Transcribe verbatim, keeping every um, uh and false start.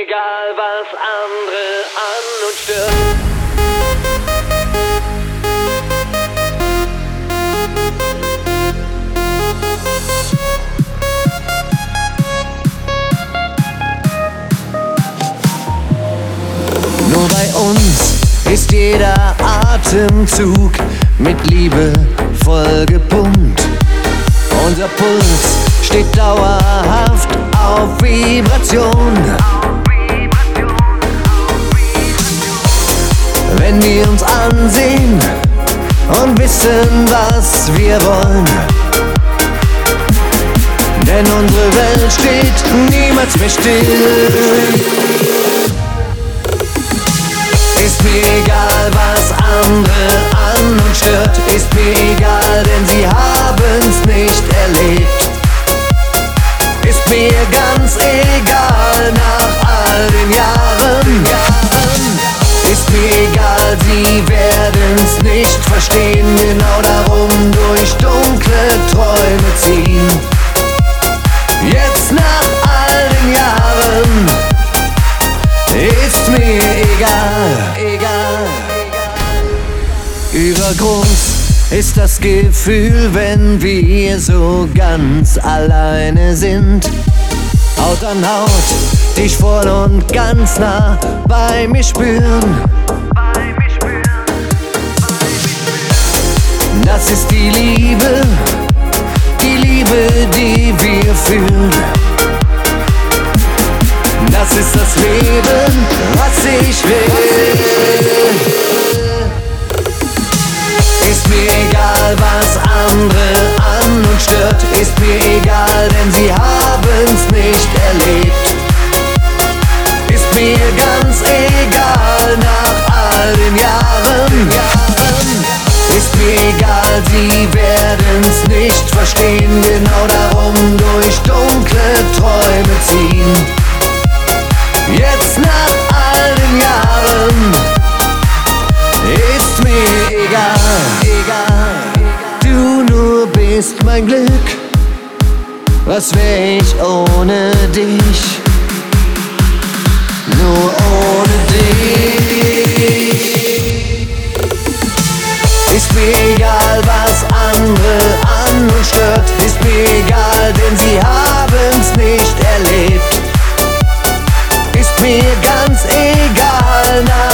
egal, was andere an und stört. Nur bei uns ist jeder Atemzug mit Liebe voll gepumpt. Unser Puls steht dauerhaft auf Vibration. Wenn wir uns ansehen und wissen, was wir wollen, denn unsere Welt steht niemals mehr still. Ist mir egal, was andere an und stört. Ist mir egal, denn sie haben's nicht erlebt. Ist mir ganz egal nach all den Jahren. Ist mir egal, sie werden's nicht verstehen. Genau darum durch dunkle Träume ziehen. Jetzt nach all den Jahren ist mir egal, egal. Übergroß ist das Gefühl, wenn wir so ganz alleine sind. Haut an Haut, dich voll und ganz nah bei mir spüren. Das ist die Liebe, die Liebe, die wir fühlen. Das ist das Leben, was ich will. Ist mir egal, was andere an und stört. Ist mir egal, denn sie haben's nicht erlebt. Ist mir ganz egal nach all den Jahren. Ist mir egal, sie werden's nicht verstehen. Genau darum durch dunkle Träume ziehen. Jetzt nach all den Jahren ist mir egal, egal. Du nur bist mein Glück, was wär ich ohne dich? Nur ohne dich. Ist mir egal, was andere an und stört. Ist mir egal, denn sie haben's nicht erlebt. Ist mir ganz egal, nein.